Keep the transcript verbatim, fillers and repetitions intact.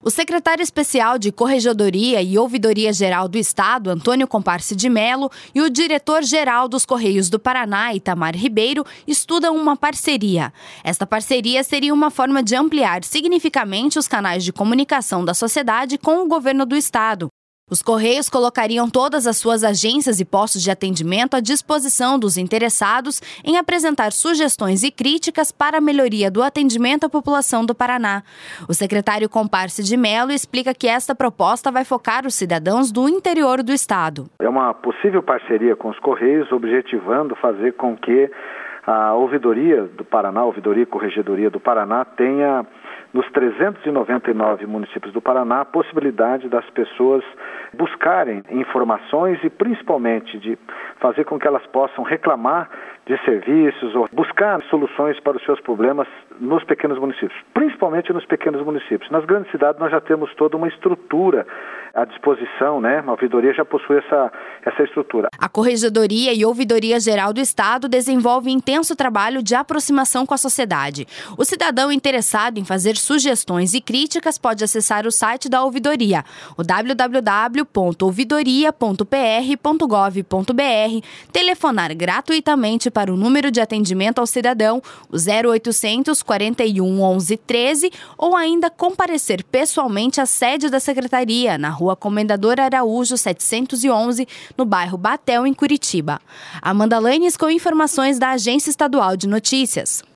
O secretário especial de Corregedoria e Ouvidoria Geral do Estado, Antônio Comparse de Mello, e o diretor-geral dos Correios do Paraná, Itamar Ribeiro, estudam uma parceria. Esta parceria seria uma forma de ampliar significativamente os canais de comunicação da sociedade com o governo do Estado. Os Correios colocariam todas as suas agências e postos de atendimento à disposição dos interessados em apresentar sugestões e críticas para a melhoria do atendimento à população do Paraná. O secretário Comparse de Mello explica que esta proposta vai focar os cidadãos do interior do estado. É uma possível parceria com os Correios, objetivando fazer com que a Ouvidoria do Paraná, a Ouvidoria e Corregedoria do Paraná, tenha nos trezentos e noventa e nove municípios do Paraná a possibilidade das pessoas buscarem informações e principalmente de fazer com que elas possam reclamar de serviços ou buscar soluções para os seus problemas nos pequenos municípios, principalmente nos pequenos municípios. Nas grandes cidades nós já temos toda uma estrutura à disposição, né? A ouvidoria já possui essa, essa estrutura. A Corregedoria e Ouvidoria Geral do Estado desenvolve intenso trabalho de aproximação com a sociedade. O cidadão interessado em fazer sugestões e críticas pode acessar o site da ouvidoria, o w w w ponto ouvidoria ponto p r ponto gov ponto b r, telefonar gratuitamente para o número de atendimento ao cidadão, o zero oitocentos, quarenta e um, onze, treze, ou ainda comparecer pessoalmente à sede da Secretaria, na Rua Comendador Araújo, setecentos e onze, no bairro Batel, em Curitiba. Amanda Lanes com informações da Agência Estadual de Notícias.